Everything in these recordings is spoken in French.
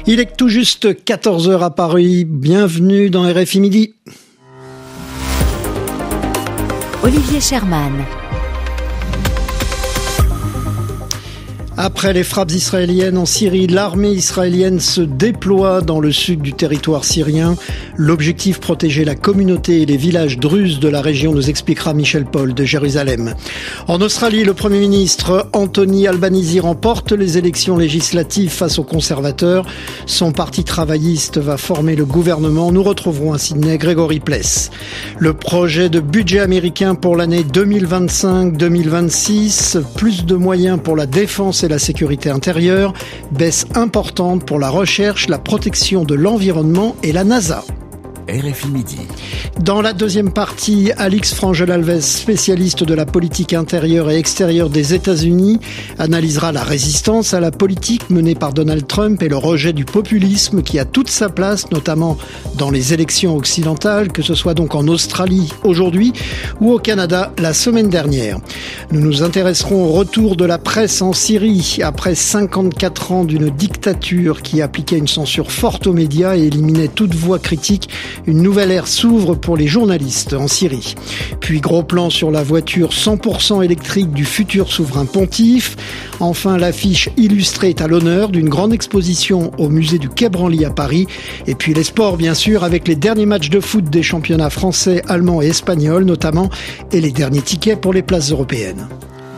Il est tout juste 14h à Paris. Bienvenue dans RFI Midi. Olivier Sherman. Après les frappes israéliennes en Syrie, l'armée israélienne se déploie dans le sud du territoire syrien. L'objectif, protéger la communauté et les villages druzes de la région, nous expliquera Michel Paul de Jérusalem. En Australie, le Premier ministre Anthony Albanese remporte les élections législatives face aux conservateurs. Son parti travailliste va former le gouvernement. Nous retrouverons à Sydney Grégory Pless. Le projet de budget américain pour l'année 2025-2026, plus de moyens pour la défense et la sécurité intérieure, baisse importante pour la recherche, la protection de l'environnement et la NASA. RFI Midi. Dans la deuxième partie, Alix Frangel-Alves, spécialiste de la politique intérieure et extérieure des États-Unis, analysera la résistance à la politique menée par Donald Trump et le rejet du populisme qui a toute sa place, notamment dans les élections occidentales, que ce soit donc en Australie aujourd'hui ou au Canada la semaine dernière. Nous nous intéresserons au retour de la presse en Syrie après 54 ans d'une dictature qui appliquait une censure forte aux médias et éliminait toute voix critique. Une nouvelle ère s'ouvre pour les journalistes en Syrie. Puis gros plan sur la voiture 100% électrique du futur souverain pontife. Enfin, l'affiche illustrée est à l'honneur d'une grande exposition au musée du Quai Branly à Paris. Et puis les sports, bien sûr, avec les derniers matchs de foot des championnats français, allemands et espagnols notamment, et les derniers tickets pour les places européennes.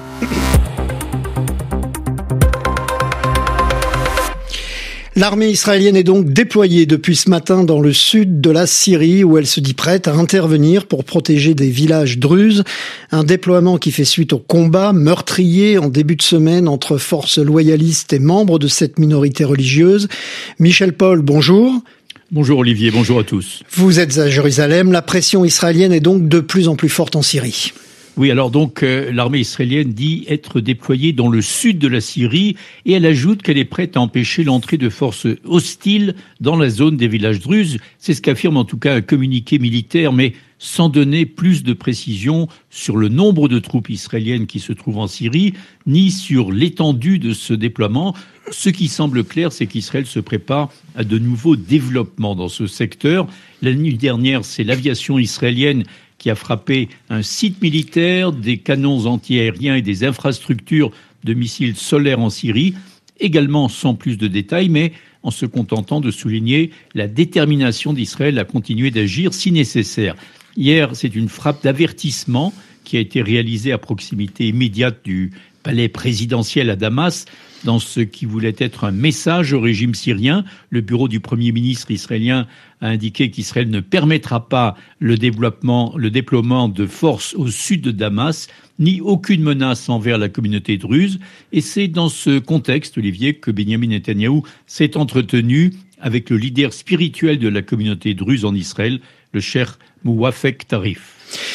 L'armée israélienne est donc déployée depuis ce matin dans le sud de la Syrie où elle se dit prête à intervenir pour protéger des villages druzes. Un déploiement qui fait suite au combat meurtrier en début de semaine entre forces loyalistes et membres de cette minorité religieuse. Michel Paul, bonjour. Bonjour Olivier, bonjour à tous. Vous êtes à Jérusalem. La pression israélienne est donc de plus en plus forte en Syrie. Oui, alors donc l'armée israélienne dit être déployée dans le sud de la Syrie et elle ajoute qu'elle est prête à empêcher l'entrée de forces hostiles dans la zone des villages druzes. C'est ce qu'affirme en tout cas un communiqué militaire, mais sans donner plus de précision sur le nombre de troupes israéliennes qui se trouvent en Syrie, ni sur l'étendue de ce déploiement. Ce qui semble clair, c'est qu'Israël se prépare à de nouveaux développements dans ce secteur. La nuit dernière, c'est l'aviation israélienne qui a frappé un site militaire, des canons antiaériens et des infrastructures de missiles solaires en Syrie, également sans plus de détails, mais en se contentant de souligner la détermination d'Israël à continuer d'agir si nécessaire. Hier, c'est une frappe d'avertissement qui a été réalisée à proximité immédiate du palais présidentiel à Damas, dans ce qui voulait être un message au régime syrien. Le bureau du Premier ministre israélien a indiqué qu'Israël ne permettra pas le déploiement de forces au sud de Damas, ni aucune menace envers la communauté druze. Et c'est dans ce contexte, Olivier, que Benjamin Netanyahou s'est entretenu avec le leader spirituel de la communauté druze en Israël, le cheikh Mouafek Tarif.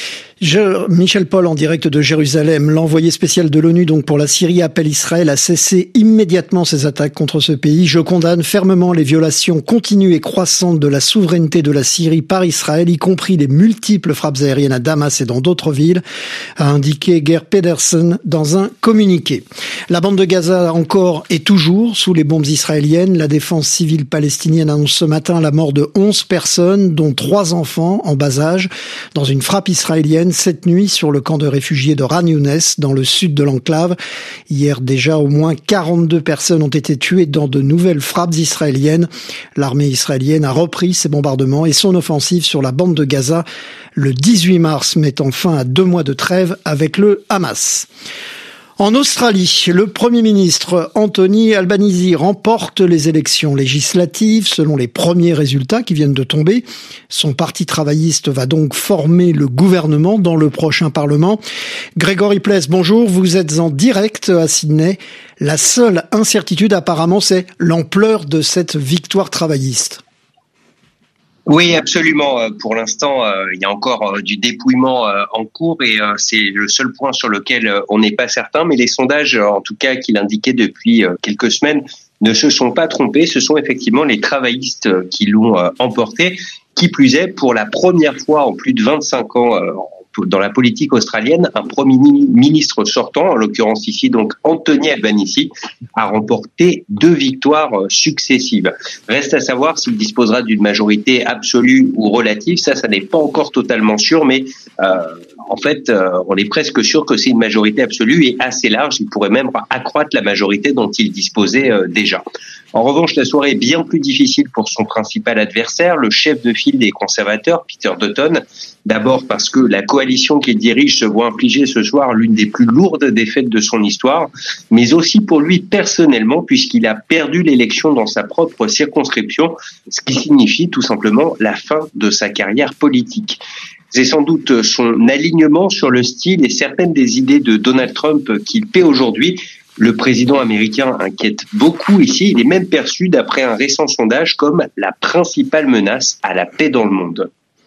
Michel Paul en direct de Jérusalem. L'envoyé spécial de l'ONU donc pour la Syrie appelle Israël à cesser immédiatement ses attaques contre ce pays. Je condamne fermement les violations continues et croissantes de la souveraineté de la Syrie par Israël, y compris les multiples frappes aériennes à Damas et dans d'autres villes, a indiqué Geir Pedersen dans un communiqué. La bande de Gaza encore et toujours sous les bombes israéliennes. La défense civile palestinienne annonce ce matin la mort de 11 personnes, dont 3 enfants en bas âge, dans une frappe israélienne cette nuit sur le camp de réfugiés de Khan Younes, dans le sud de l'enclave. Hier déjà, au moins 42 personnes ont été tuées dans de nouvelles frappes israéliennes. L'armée israélienne a repris ses bombardements et son offensive sur la bande de Gaza le 18 mars, mettant fin à 2 mois de trêve avec le Hamas. En Australie, le Premier ministre Anthony Albanese remporte les élections législatives selon les premiers résultats qui viennent de tomber. Son parti travailliste va donc former le gouvernement dans le prochain Parlement. Grégory Pless, bonjour, vous êtes en direct à Sydney. La seule incertitude apparemment, c'est l'ampleur de cette victoire travailliste. Oui, absolument. Pour l'instant, il y a encore du dépouillement en cours et c'est le seul point sur lequel on n'est pas certain. Mais les sondages, en tout cas, qu'il indiquait depuis quelques semaines, ne se sont pas trompés. Ce sont effectivement les travaillistes qui l'ont emporté. Qui plus est, pour la première fois en plus de 25 ans, dans la politique australienne, un Premier ministre sortant, en l'occurrence ici donc Anthony Albanese, a remporté 2 victoires successives. Reste à savoir s'il disposera d'une majorité absolue ou relative, ça n'est pas encore totalement sûr, mais en fait, on est presque sûr que c'est une majorité absolue et assez large. Il pourrait même accroître la majorité dont il disposait déjà. En revanche, la soirée est bien plus difficile pour son principal adversaire, le chef de file des conservateurs, Peter Dutton. D'abord parce que la coalition qu'il dirige se voit infliger ce soir l'une des plus lourdes défaites de son histoire, mais aussi pour lui personnellement, puisqu'il a perdu l'élection dans sa propre circonscription, ce qui signifie tout simplement la fin de sa carrière politique. C'est sans doute son alignement sur le style et certaines des idées de Donald Trump qu'il paie aujourd'hui. Le président américain inquiète beaucoup ici. Il est même perçu, d'après un récent sondage, comme la principale menace à la paix dans le monde.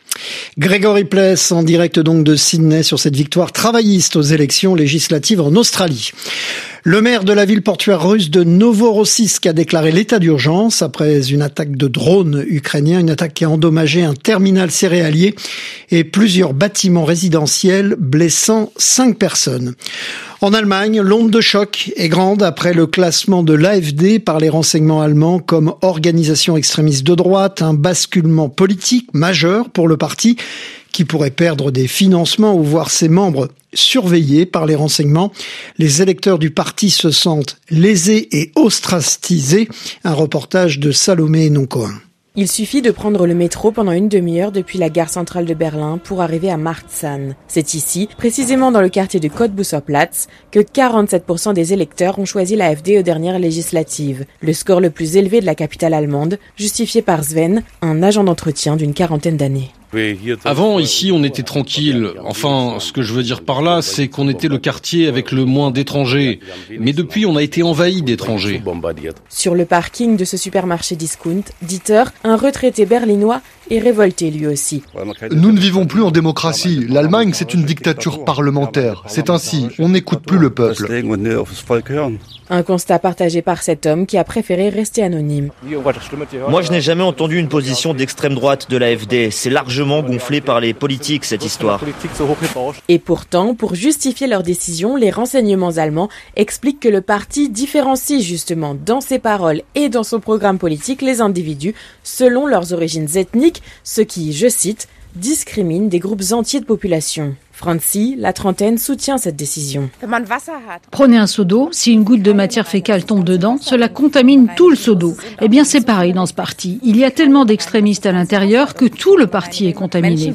Grégory Pless, en direct donc de Sydney sur cette victoire travailliste aux élections législatives en Australie. Le maire de la ville portuaire russe de Novorossiysk a déclaré l'état d'urgence après une attaque de drone ukrainien, une attaque qui a endommagé un terminal céréalier et plusieurs bâtiments résidentiels, blessant 5 personnes. En Allemagne, l'onde de choc est grande après le classement de l'AfD par les renseignements allemands comme organisation extrémiste de droite, un basculement politique majeur pour le parti qui pourrait perdre des financements ou voir ses membres surveillés par les renseignements. Les électeurs du parti se sentent lésés et ostracisés. Un reportage de Salomé Noncoin. Il suffit de prendre le métro pendant une demi-heure depuis la gare centrale de Berlin pour arriver à Marzahn. C'est ici, précisément dans le quartier de Kottbusserplatz, que 47% des électeurs ont choisi l'AfD aux dernières législatives. Le score le plus élevé de la capitale allemande, justifié par Sven, un agent d'entretien d'une 40aine d'années. Avant, ici, on était tranquille. Enfin, ce que je veux dire par là, c'est qu'on était le quartier avec le moins d'étrangers. Mais depuis, on a été envahi d'étrangers. Sur le parking de ce supermarché discount, Dieter, un retraité berlinois, est révolté lui aussi. Nous ne vivons plus en démocratie. L'Allemagne, c'est une dictature parlementaire. C'est ainsi, on n'écoute plus le peuple. Un constat partagé par cet homme qui a préféré rester anonyme. Moi, je n'ai jamais entendu une position d'extrême droite de l'AfD. C'est largement gonflé par les politiques, cette histoire. Et pourtant, pour justifier leur décision, les renseignements allemands expliquent que le parti différencie justement dans ses paroles et dans son programme politique les individus selon leurs origines ethniques, ce qui, je cite, discrimine des groupes entiers de population. Francie, la trentaine, soutient cette décision. Prenez un seau d'eau, si une goutte de matière fécale tombe dedans, cela contamine tout le seau d'eau. Eh bien, c'est pareil dans ce parti. Il y a tellement d'extrémistes à l'intérieur que tout le parti est contaminé.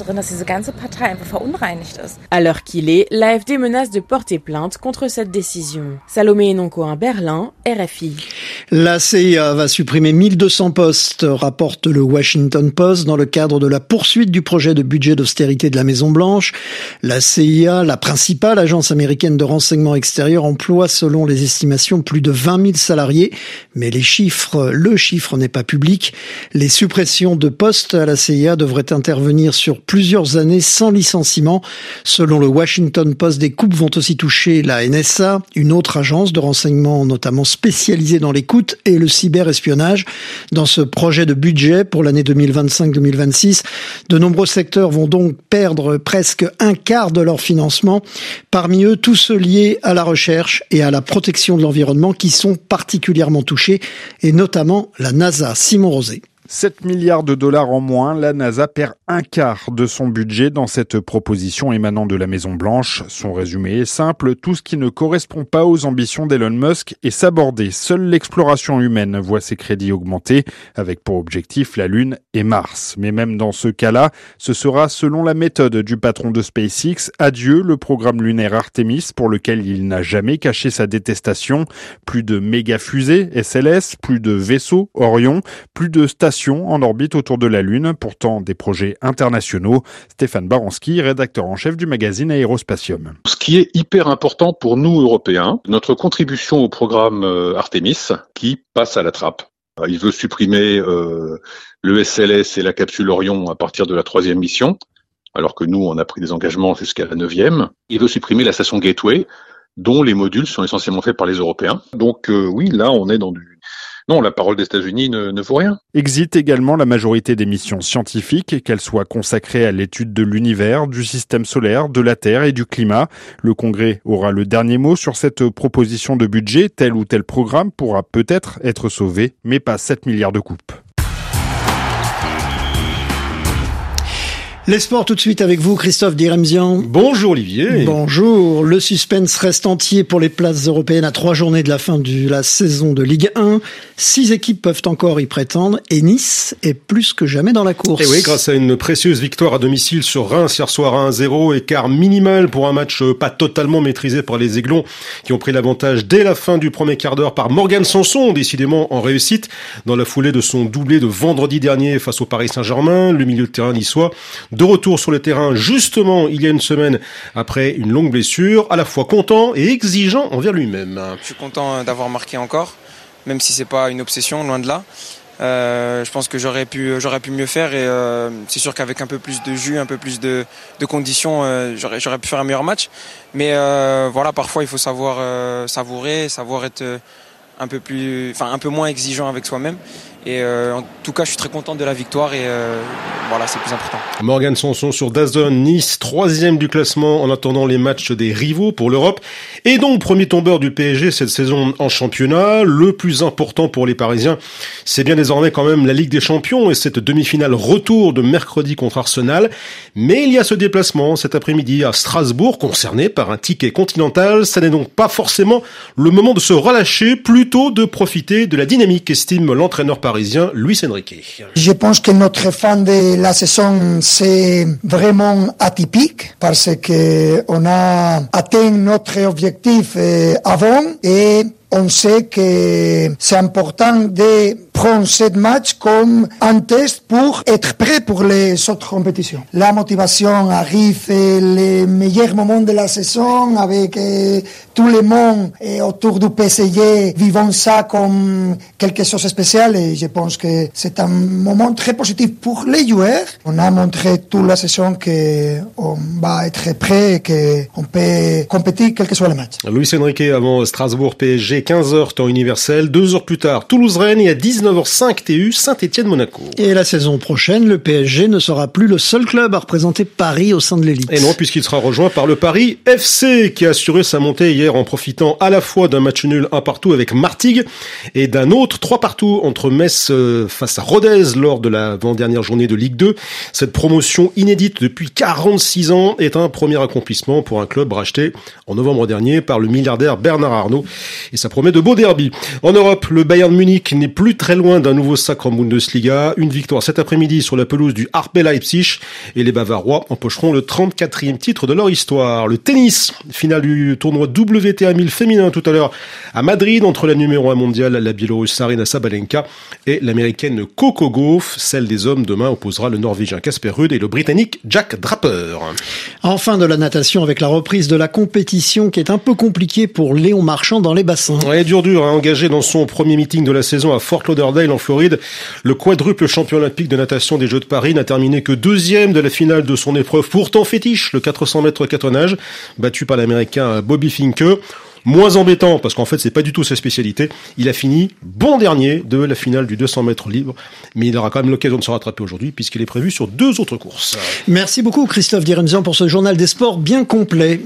À l'heure qu'il est, l'AfD menace de porter plainte contre cette décision. Salomé Noncoin, Berlin, RFI. La CIA va supprimer 1200 postes, rapporte le Washington Post, dans le cadre de la poursuite du projet de budget d'austérité de la Maison-Blanche. La CIA, la principale agence américaine de renseignement extérieur, emploie selon les estimations plus de 20 000 salariés, mais le chiffre n'est pas public. Les suppressions de postes à la CIA devraient intervenir sur plusieurs années sans licenciement. Selon le Washington Post, des coupes vont aussi toucher la NSA, une autre agence de renseignement notamment spécialisée dans l'écoute et le cyberespionnage. Dans ce projet de budget pour l'année 2025-2026, de nombreux secteurs vont donc perdre presque un quart de leur financement. Parmi eux, tous ceux liés à la recherche et à la protection de l'environnement qui sont particulièrement touchés, et notamment la NASA. Simon Rosé. 7 milliards de dollars en moins, la NASA perd un quart de son budget dans cette proposition émanant de la Maison-Blanche. Son résumé est simple, tout ce qui ne correspond pas aux ambitions d'Elon Musk est sabordé. Seule l'exploration humaine voit ses crédits augmenter, avec pour objectif la Lune et Mars. Mais même dans ce cas-là, ce sera selon la méthode du patron de SpaceX, adieu le programme lunaire Artemis pour lequel il n'a jamais caché sa détestation. Plus de méga-fusées SLS, plus de vaisseaux Orion, plus de stations en orbite autour de la Lune, pourtant des projets internationaux. Stéphane Baranski, rédacteur en chef du magazine Aérospatium. Ce qui est hyper important pour nous, Européens, notre contribution au programme Artemis, qui passe à la trappe. Il veut supprimer le SLS et la capsule Orion à partir de la 3e mission, alors que nous, on a pris des engagements jusqu'à la 9e. Il veut supprimer la station Gateway, dont les modules sont essentiellement faits par les Européens. Donc oui, là, on est dans Non, la parole des États-Unis ne vaut rien. Exit également la majorité des missions scientifiques, qu'elles soient consacrées à l'étude de l'univers, du système solaire, de la Terre et du climat. Le Congrès aura le dernier mot sur cette proposition de budget. Tel ou tel programme pourra peut-être être sauvé, mais pas 7 milliards de coupes. Les sports tout de suite avec vous, Christophe Diremzian. Bonjour Olivier. Bonjour. Le suspense reste entier pour les places européennes à 3 journées de la fin de la saison de Ligue 1. 6 équipes peuvent encore y prétendre et Nice est plus que jamais dans la course. Et oui, grâce à une précieuse victoire à domicile sur Reims hier soir à 1-0, écart minimal pour un match pas totalement maîtrisé par les Aiglons qui ont pris l'avantage dès la fin du premier quart d'heure par Morgan Sanson, décidément en réussite dans la foulée de son doublé de vendredi dernier face au Paris Saint-Germain, le milieu de terrain niçois. De retour sur le terrain justement il y a une semaine après une longue blessure, à la fois content et exigeant envers lui-même. Je suis content d'avoir marqué encore, même si c'est pas une obsession, loin de là. Je pense que j'aurais pu mieux faire et c'est sûr qu'avec un peu plus de jus, un peu plus de conditions, j'aurais pu faire un meilleur match. Mais voilà, parfois il faut savoir savourer, savoir être un peu moins exigeant avec soi-même. Et en tout cas, je suis très content de la victoire et voilà, c'est le plus important. Morgan Sanson sur DAZN, Nice, 3e du classement en attendant les matchs des rivaux pour l'Europe. Et donc, premier tombeur du PSG cette saison en championnat. Le plus important pour les Parisiens, c'est bien désormais quand même la Ligue des Champions et cette demi-finale retour de mercredi contre Arsenal. Mais il y a ce déplacement cet après-midi à Strasbourg, concerné par un ticket continental. Ça n'est donc pas forcément le moment de se relâcher, plutôt de profiter de la dynamique, estime l'entraîneur parisien Luis Enrique. Je pense que notre fin de la saison c'est vraiment atypique parce que on a atteint notre objectif avant et on sait que c'est important de prendre ce match comme un test pour être prêt pour les autres compétitions. La motivation arrive les meilleurs moments de la saison avec tout le monde autour du PSG vivant ça comme quelque chose de spécial et je pense que c'est un moment très positif pour les joueurs. On a montré toute la saison qu'on va être prêt et qu'on peut compétir quel que soit le match. Luis Enrique avant Strasbourg PSG 15h temps universel, 2 heures plus tard Toulouse-Rennes et à 19h05 TU Saint-Étienne-Monaco. Et la saison prochaine, le PSG ne sera plus le seul club à représenter Paris au sein de l'élite. Et non, puisqu'il sera rejoint par le Paris FC qui a assuré sa montée hier en profitant à la fois d'un match nul 1-1 avec Martigues et d'un autre 3-3 entre Metz face à Rodez lors de la avant-dernière journée de Ligue 2. Cette promotion inédite depuis 46 ans est un premier accomplissement pour un club racheté en novembre dernier par le milliardaire Bernard Arnault et ça promet de beaux derbies. En Europe, le Bayern Munich n'est plus très loin d'un nouveau sacre en Bundesliga. Une victoire cet après-midi sur la pelouse du RB Leipzig et les Bavarois empocheront le 34e titre de leur histoire. Le tennis, finale du tournoi WTA 1000 féminin tout à l'heure à Madrid entre la numéro 1 mondiale, la Biélorusse Aryna Sabalenka et l'américaine Coco Gauff. Celle des hommes demain opposera le norvégien Casper Ruud et le britannique Jack Draper. Enfin de la natation avec la reprise de la compétition qui est un peu compliquée pour Léon Marchand dans les bassins. Ouais, dur, engagé dans son premier meeting de la saison à Fort Lauderdale en Floride. Le quadruple champion olympique de natation des Jeux de Paris n'a terminé que 2e de la finale de son épreuve pourtant fétiche, le 400 mètres quatre-nage, battu par l'américain Bobby Finke. Moins embêtant, parce qu'en fait, c'est pas du tout sa spécialité. Il a fini bon dernier de la finale du 200 mètres libre. Mais il aura quand même l'occasion de se rattraper aujourd'hui, puisqu'il est prévu sur 2 autres courses. Merci beaucoup, Christophe Diremzian, pour ce journal des sports bien complet.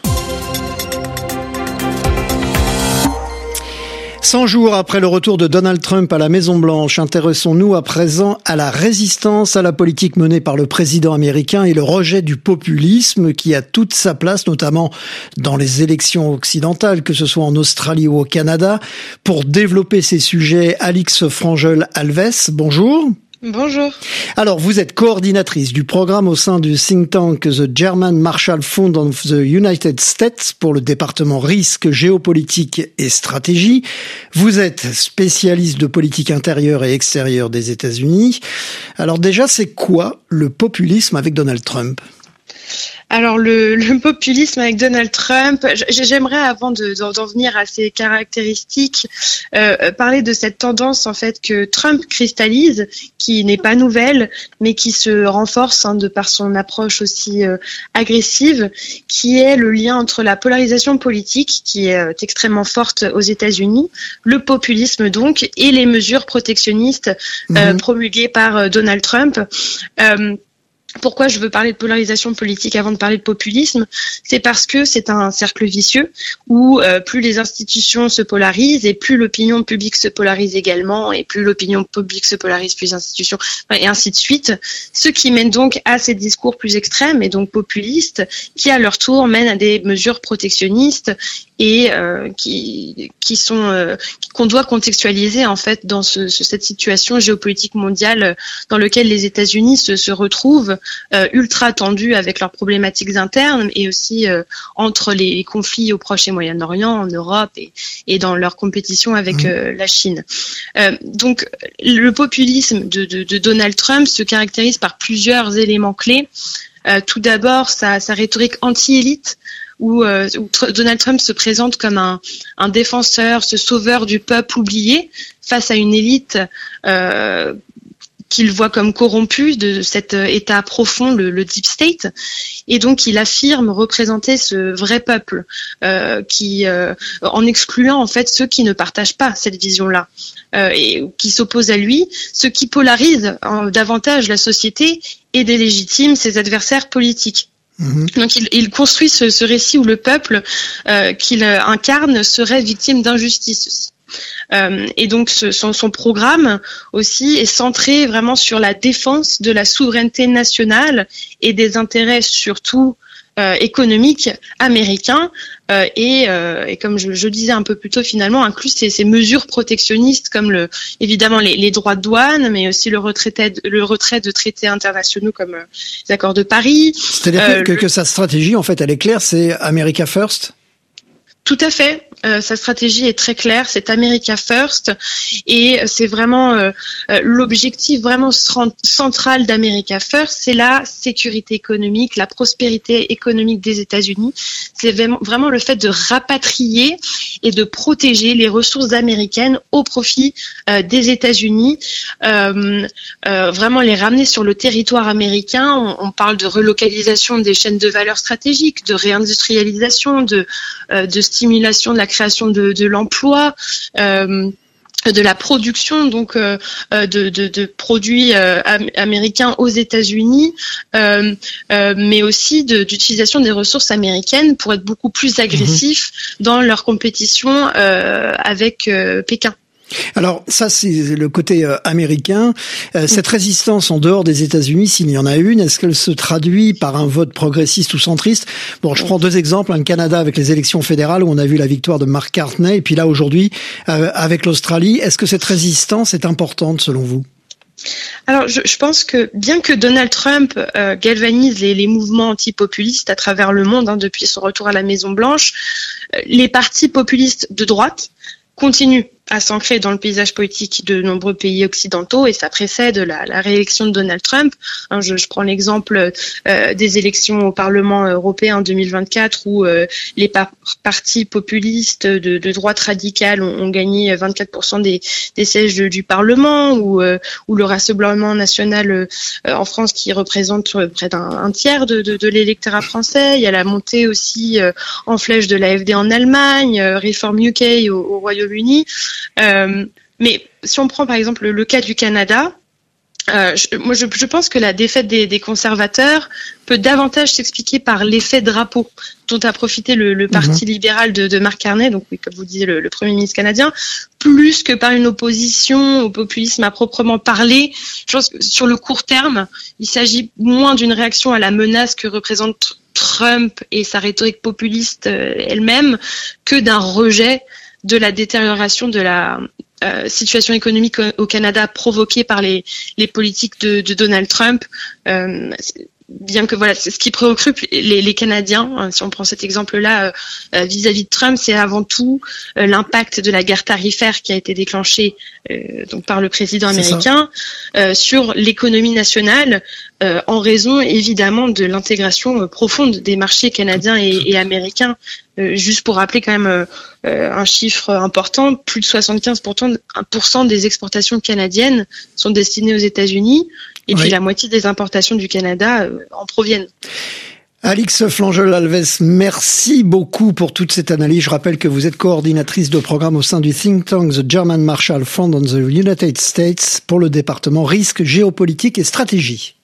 100 jours après le retour de Donald Trump à la Maison-Blanche, intéressons-nous à présent à la résistance à la politique menée par le président américain et le rejet du populisme qui a toute sa place, notamment dans les élections occidentales, que ce soit en Australie ou au Canada. Pour développer ces sujets, Alix Frangel-Alves, bonjour. Bonjour. Alors, vous êtes coordinatrice du programme au sein du think tank The German Marshall Fund of the United States pour le département risque, géopolitique et stratégie. Vous êtes spécialiste de politique intérieure et extérieure des États-Unis. Alors déjà, c'est quoi le populisme avec Donald Trump ? Alors le populisme avec Donald Trump, j'aimerais avant d'en venir à ses caractéristiques, parler de cette tendance en fait que Trump cristallise, qui n'est pas nouvelle, mais qui se renforce de par son approche aussi agressive, qui est le lien entre la polarisation politique, qui est extrêmement forte aux États-Unis, le populisme donc, et les mesures protectionnistes promulguées par Donald Trump. Pourquoi je veux parler de polarisation politique avant de parler de populisme? C'est parce que c'est un cercle vicieux où plus les institutions se polarisent et plus l'opinion publique se polarise également, et plus l'opinion publique se polarise, plus les institutions, et ainsi de suite. Ce qui mène donc à ces discours plus extrêmes et donc populistes, qui à leur tour mènent à des mesures protectionnistes et qu'on doit contextualiser en fait dans cette situation géopolitique mondiale dans laquelle les États-Unis se retrouvent ultra tendus avec leurs problématiques internes et aussi entre les conflits au Proche et Moyen-Orient, en Europe et dans leur compétition avec la Chine. Donc le populisme de Donald Trump se caractérise par plusieurs éléments clés. Tout d'abord sa rhétorique anti-élite, où Donald Trump se présente comme un défenseur, ce sauveur du peuple oublié face à une élite qu'il voit comme corrompue de cet état profond, le deep state, et donc il affirme représenter ce vrai peuple qui, en excluant en fait ceux qui ne partagent pas cette vision-là et qui s'opposent à lui, ce qui polarise davantage la société et délégitime ses adversaires politiques. Donc il construit ce récit où le peuple qu'il incarne serait victime d'injustice. Et donc son programme aussi est centré vraiment sur la défense de la souveraineté nationale et des intérêts surtout économiques américains et comme je disais un peu plus tôt, finalement inclut ces mesures protectionnistes comme évidemment les droits de douane, mais aussi le retrait de traités internationaux comme les accords de Paris. C'est-à-dire que sa stratégie en fait elle est claire, c'est America First. Tout à fait. Sa stratégie est très claire, c'est America First, et c'est vraiment l'objectif vraiment central d'America First, c'est la sécurité économique, la prospérité économique des États-Unis. C'est vraiment le fait de rapatrier et de protéger les ressources américaines au profit des États-Unis, vraiment les ramener sur le territoire américain. On parle de relocalisation des chaînes de valeur stratégiques, de réindustrialisation, de stimulation de la création de l'emploi, de la production donc de produits américains aux États-Unis, mais aussi d'utilisation des ressources américaines pour être beaucoup plus agressifs dans leur compétition avec Pékin. Alors ça c'est le côté américain. Cette résistance en dehors des États-Unis, s'il y en a une, est-ce qu'elle se traduit par un vote progressiste ou centriste? Bon, je prends deux exemples, le Canada avec les élections fédérales où on a vu la victoire de Mark Carney, et puis là aujourd'hui avec l'Australie. Est-ce que cette résistance est importante selon vous? Alors, je pense que bien que Donald Trump galvanise les mouvements antipopulistes à travers le monde depuis son retour à la Maison-Blanche, les partis populistes de droite continuent à s'ancrer dans le paysage politique de nombreux pays occidentaux, et ça précède la réélection de Donald Trump. Je prends l'exemple des élections au Parlement européen en 2024 où les partis populistes de droite radicale ont gagné 24% des sièges du Parlement, ou le Rassemblement national en France qui représente près d'un tiers de l'électorat français. Il y a la montée aussi en flèche de l'AfD en Allemagne, Reform UK au Royaume-Uni. Mais si on prend par exemple le cas du Canada, je pense que la défaite des conservateurs peut davantage s'expliquer par l'effet drapeau dont a profité le parti libéral de Mark Carney, donc oui, comme vous disiez, le Premier ministre canadien, plus que par une opposition au populisme à proprement parler. Je pense que sur le court terme, il s'agit moins d'une réaction à la menace que représente Trump et sa rhétorique populiste elle-même que d'un rejet de la détérioration de la situation économique au Canada provoquée par les politiques de Donald Trump. bien que voilà, c'est ce qui préoccupe les Canadiens, si on prend cet exemple-là vis-à-vis de Trump, c'est avant tout l'impact de la guerre tarifaire qui a été déclenchée donc par le président américain sur l'économie nationale, en raison évidemment de l'intégration profonde des marchés canadiens et américains. Juste pour rappeler quand même un chiffre important, plus de 75% des exportations canadiennes sont destinées aux États-Unis. Et puis la moitié des importations du Canada en proviennent. Alix Flangel-Alves, merci beaucoup pour toute cette analyse. Je rappelle que vous êtes coordinatrice de programme au sein du think tank The German Marshall Fund on the United States pour le département risque, géopolitique et stratégie.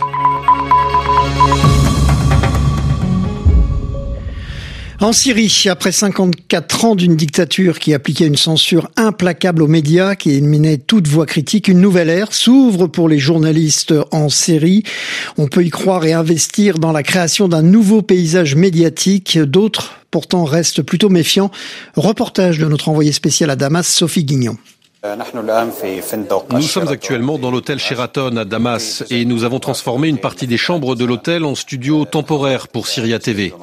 En Syrie, après 54 ans d'une dictature qui appliquait une censure implacable aux médias, qui éliminait toute voix critique, une nouvelle ère s'ouvre pour les journalistes en Syrie. On peut y croire et investir dans la création d'un nouveau paysage médiatique. D'autres, pourtant, restent plutôt méfiants. Reportage de notre envoyé spécial à Damas, Sophie Guignon. Nous sommes actuellement dans l'hôtel Sheraton à Damas et nous avons transformé une partie des chambres de l'hôtel en studio temporaire pour Syria TV.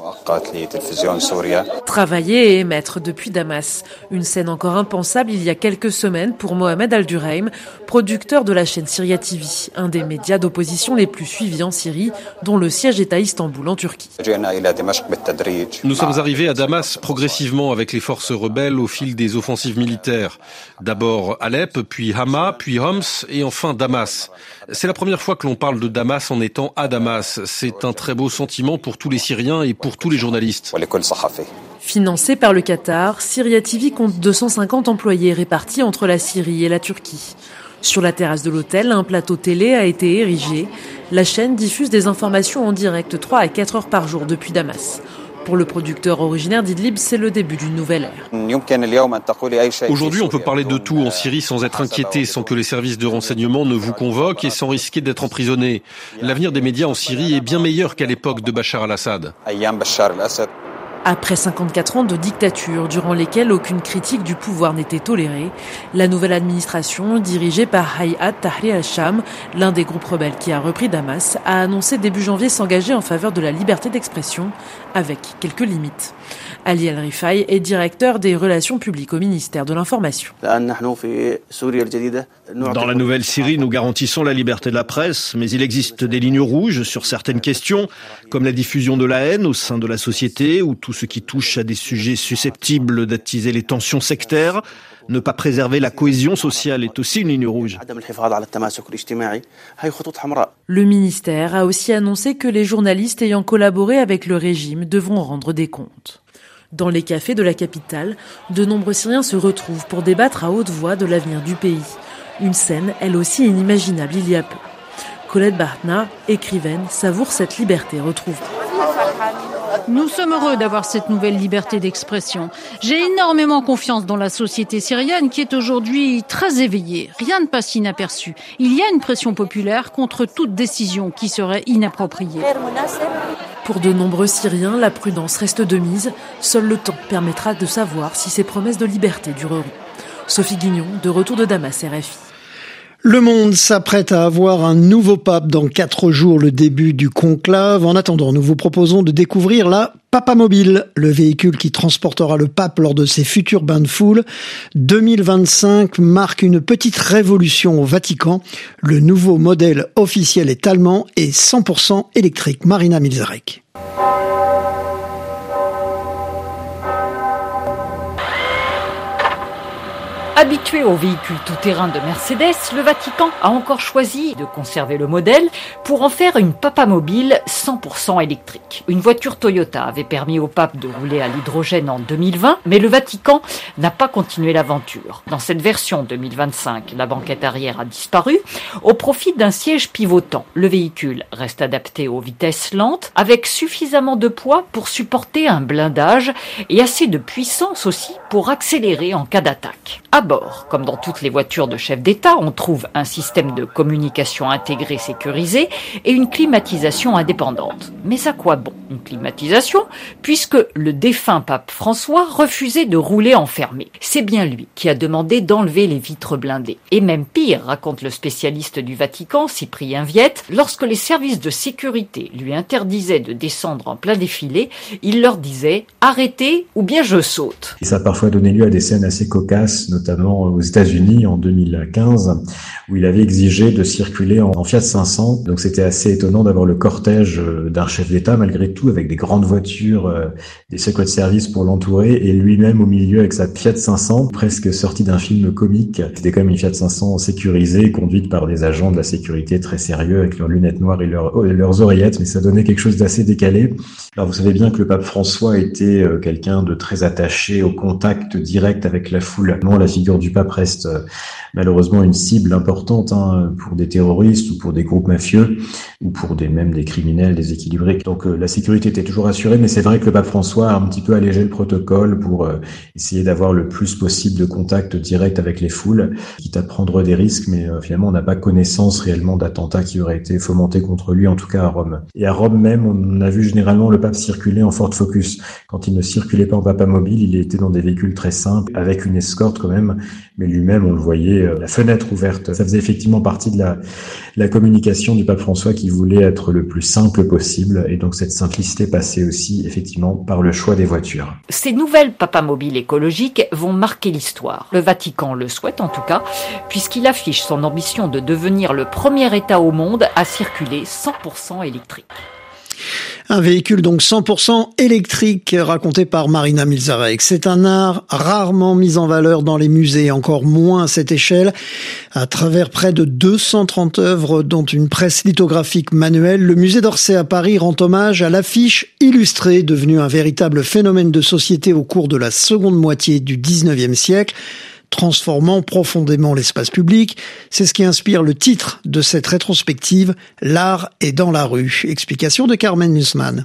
Travailler et émettre depuis Damas. Une scène encore impensable il y a quelques semaines pour Mohamed Al-Duraim, producteur de la chaîne Syria TV, un des médias d'opposition les plus suivis en Syrie, dont le siège est à Istanbul en Turquie. Nous sommes arrivés à Damas progressivement avec les forces rebelles au fil des offensives militaires. D'abord Alep, puis Hama, puis Homs et enfin Damas. C'est la première fois que l'on parle de Damas en étant à Damas. C'est un très beau sentiment pour tous les Syriens et pour tous les journalistes. Financé par le Qatar, Syria TV compte 250 employés répartis entre la Syrie et la Turquie. Sur la terrasse de l'hôtel, un plateau télé a été érigé. La chaîne diffuse des informations en direct 3 à 4 heures par jour depuis Damas. Pour le producteur originaire d'Idlib, c'est le début d'une nouvelle ère. Aujourd'hui, on peut parler de tout en Syrie sans être inquiété, sans que les services de renseignement ne vous convoquent et sans risquer d'être emprisonné. L'avenir des médias en Syrie est bien meilleur qu'à l'époque de Bachar al-Assad. Après 54 ans de dictature, durant lesquels aucune critique du pouvoir n'était tolérée, la nouvelle administration, dirigée par Hayat Tahrir al-Sham, l'un des groupes rebelles qui a repris Damas, a annoncé début janvier s'engager en faveur de la liberté d'expression, avec quelques limites. Ali Al-Rifai est directeur des relations publiques au ministère de l'Information. Dans la nouvelle Syrie, nous garantissons la liberté de la presse, mais il existe des lignes rouges sur certaines questions, comme la diffusion de la haine au sein de la société ou tout ce qui touche à des sujets susceptibles d'attiser les tensions sectaires. Ne pas préserver la cohésion sociale est aussi une ligne rouge. Le ministère a aussi annoncé que les journalistes ayant collaboré avec le régime devront rendre des comptes. Dans les cafés de la capitale, de nombreux Syriens se retrouvent pour débattre à haute voix de l'avenir du pays. Une scène, elle aussi inimaginable il y a peu. Colette Bartna, écrivaine, savoure cette liberté retrouvée. Nous sommes heureux d'avoir cette nouvelle liberté d'expression. J'ai énormément confiance dans la société syrienne qui est aujourd'hui très éveillée. Rien ne passe inaperçu. Il y a une pression populaire contre toute décision qui serait inappropriée. Pour de nombreux Syriens, la prudence reste de mise. Seul le temps permettra de savoir si ces promesses de liberté dureront. Sophie Guignon, de retour de Damas, RFI. Le monde s'apprête à avoir un nouveau pape dans 4 jours, le début du conclave. En attendant, nous vous proposons de découvrir la Papamobile, le véhicule qui transportera le pape lors de ses futurs bains de foule. 2025 marque une petite révolution au Vatican. Le nouveau modèle officiel est allemand et 100% électrique. Marina Milzarek. Habitué aux véhicules tout-terrain de Mercedes, le Vatican a encore choisi de conserver le modèle pour en faire une Papamobile 100% électrique. Une voiture Toyota avait permis au pape de rouler à l'hydrogène en 2020, mais le Vatican n'a pas continué l'aventure. Dans cette version 2025, la banquette arrière a disparu au profit d'un siège pivotant. Le véhicule reste adapté aux vitesses lentes, avec suffisamment de poids pour supporter un blindage et assez de puissance aussi pour accélérer en cas d'attaque. À bord, bord. Comme dans toutes les voitures de chef d'État, on trouve un système de communication intégré sécurisé et une climatisation indépendante. Mais à quoi bon une climatisation, puisque le défunt pape François refusait de rouler enfermé. C'est bien lui qui a demandé d'enlever les vitres blindées. Et même pire, raconte le spécialiste du Vatican, Cyprien Viette, lorsque les services de sécurité lui interdisaient de descendre en plein défilé, il leur disait « Arrêtez ou bien je saute ». Ça a parfois donné lieu à des scènes assez cocasses, notamment aux États-Unis en 2015, où il avait exigé de circuler en Fiat 500. Donc c'était assez étonnant d'avoir le cortège d'un chef d'État, malgré tout, avec des grandes voitures, des secrets de service pour l'entourer, et lui-même au milieu avec sa Fiat 500, presque sorti d'un film comique. C'était quand même une Fiat 500 sécurisée, conduite par des agents de la sécurité très sérieux, avec leurs lunettes noires et leurs oreillettes, mais ça donnait quelque chose d'assez décalé. Alors vous savez bien que le pape François était quelqu'un de très attaché au contact direct avec la foule. Non, la figure du pape reste malheureusement une cible importante pour des terroristes ou pour des groupes mafieux ou pour même des criminels déséquilibrés. Donc la sécurité était toujours assurée, mais c'est vrai que le pape François a un petit peu allégé le protocole pour essayer d'avoir le plus possible de contact direct avec les foules, quitte à prendre des risques, mais finalement on n'a pas connaissance réellement d'attentats qui auraient été fomentés contre lui, en tout cas à Rome. Et à Rome même, on a vu généralement le pape circuler en Ford Focus. Quand il ne circulait pas en papamobile, il était dans des véhicules très simples, avec une escorte quand même, mais lui-même on le voyait la fenêtre ouverte. Ça faisait effectivement partie de la communication du pape François qui voulait être le plus simple possible, et donc cette simplicité passait aussi effectivement par le choix des voitures. Ces nouvelles papamobiles écologiques vont marquer l'histoire. Le Vatican le souhaite en tout cas, puisqu'il affiche son ambition de devenir le premier État au monde à circuler 100% électrique. Un véhicule donc 100% électrique raconté par Marina Milzarek. C'est un art rarement mis en valeur dans les musées, encore moins à cette échelle. À travers près de 230 œuvres, dont une presse lithographique manuelle, le musée d'Orsay à Paris rend hommage à l'affiche illustrée, devenue un véritable phénomène de société au cours de la seconde moitié du 19e siècle. Transformant profondément l'espace public. C'est ce qui inspire le titre de cette rétrospective, L'art est dans la rue. Explication de Carmen Nussmann.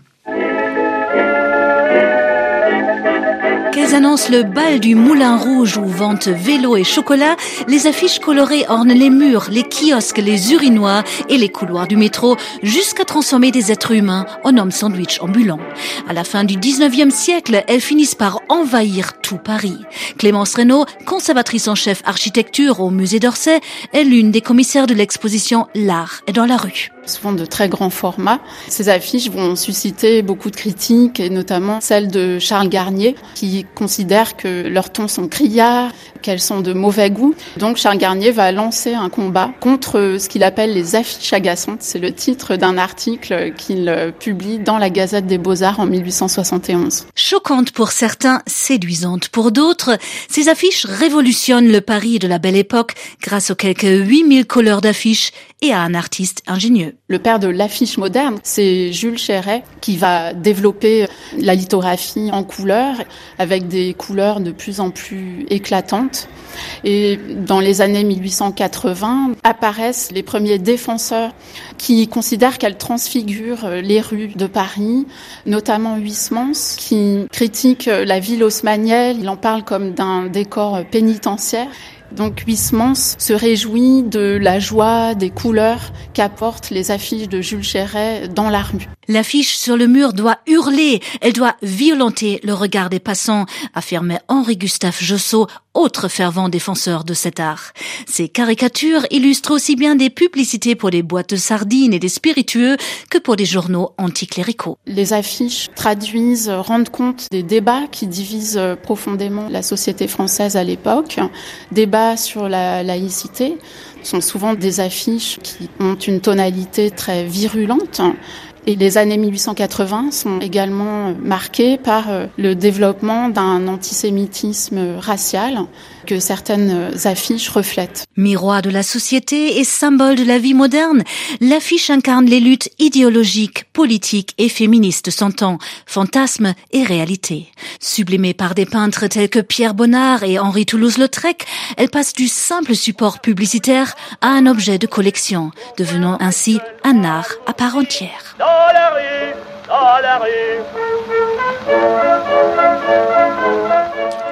Qu'elles annoncent le bal du Moulin Rouge où vente vélo et chocolat, les affiches colorées ornent les murs, les kiosques, les urinoirs et les couloirs du métro, jusqu'à transformer des êtres humains en hommes sandwich ambulants. À la fin du 19e siècle, elles finissent par envahir tout Paris. Clémence Reynaud, conservatrice en chef architecture au musée d'Orsay, est l'une des commissaires de l'exposition L'art est dans la rue. Souvent de très grands formats. Ces affiches vont susciter beaucoup de critiques, et notamment celle de Charles Garnier, qui considère que leurs tons sont criards, qu'elles sont de mauvais goût. Donc Charles Garnier va lancer un combat contre ce qu'il appelle les affiches agaçantes. C'est le titre d'un article qu'il publie dans la Gazette des Beaux-Arts en 1871. Choquantes pour certains, séduisantes pour d'autres, ces affiches révolutionnent le Paris de la Belle Époque grâce aux quelques 8000 couleurs d'affiches et à un artiste ingénieux. Le père de l'affiche moderne, c'est Jules Chéret, qui va développer la lithographie en couleurs, avec des couleurs de plus en plus éclatantes. Et dans les années 1880, apparaissent les premiers défenseurs qui considèrent qu'elles transfigurent les rues de Paris, notamment Huysmans, qui critique la ville haussmannienne. Il en parle comme d'un décor pénitentiaire. Donc Huysmans se réjouit de la joie, des couleurs qu'apportent les affiches de Jules Chéret dans la rue. L'affiche sur le mur doit hurler, elle doit violenter le regard des passants, affirmait Henri-Gustave Josso, autre fervent défenseur de cet art. Ces caricatures illustrent aussi bien des publicités pour des boîtes de sardines et des spiritueux que pour des journaux anticléricaux. Les affiches traduisent, rendent compte des débats qui divisent profondément la société française à l'époque, débats sur la laïcité. Ce sont souvent des affiches qui ont une tonalité très virulente. Et les années 1880 sont également marquées par le développement d'un antisémitisme racial que certaines affiches reflètent. Miroir de la société et symbole de la vie moderne, l'affiche incarne les luttes idéologiques, politiques et féministes s'entend, fantasmes et réalité. Sublimée par des peintres tels que Pierre Bonnard et Henri Toulouse-Lautrec, elle passe du simple support publicitaire à un objet de collection, devenant ainsi un art à part entière. Dans la rue, dans la rue.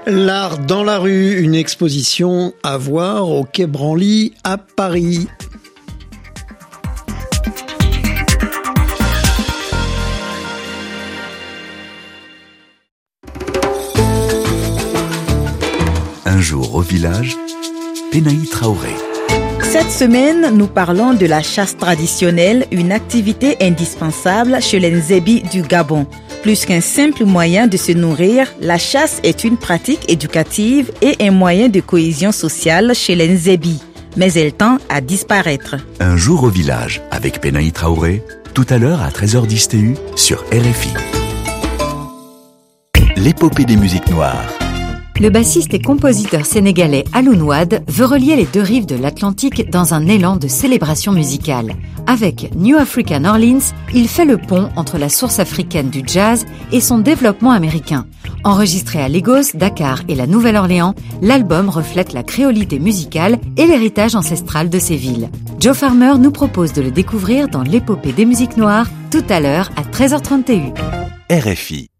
L'art dans la rue, une exposition à voir au Quai Branly à Paris. Un jour au village, Pénaï Traoré. Cette semaine, nous parlons de la chasse traditionnelle, une activité indispensable chez les Nzebi du Gabon. Plus qu'un simple moyen de se nourrir, la chasse est une pratique éducative et un moyen de cohésion sociale chez les Nzebi. Mais elle tend à disparaître. Un jour au village avec Pénaï Traoré, tout à l'heure à 13h10 TU sur RFI. L'épopée des musiques noires. Le bassiste et compositeur sénégalais Alioune Wade veut relier les deux rives de l'Atlantique dans un élan de célébration musicale. Avec New African Orleans, il fait le pont entre la source africaine du jazz et son développement américain. Enregistré à Lagos, Dakar et la Nouvelle-Orléans, l'album reflète la créolité musicale et l'héritage ancestral de ces villes. Joe Farmer nous propose de le découvrir dans l'épopée des musiques noires tout à l'heure à 13h30 TU. RFI.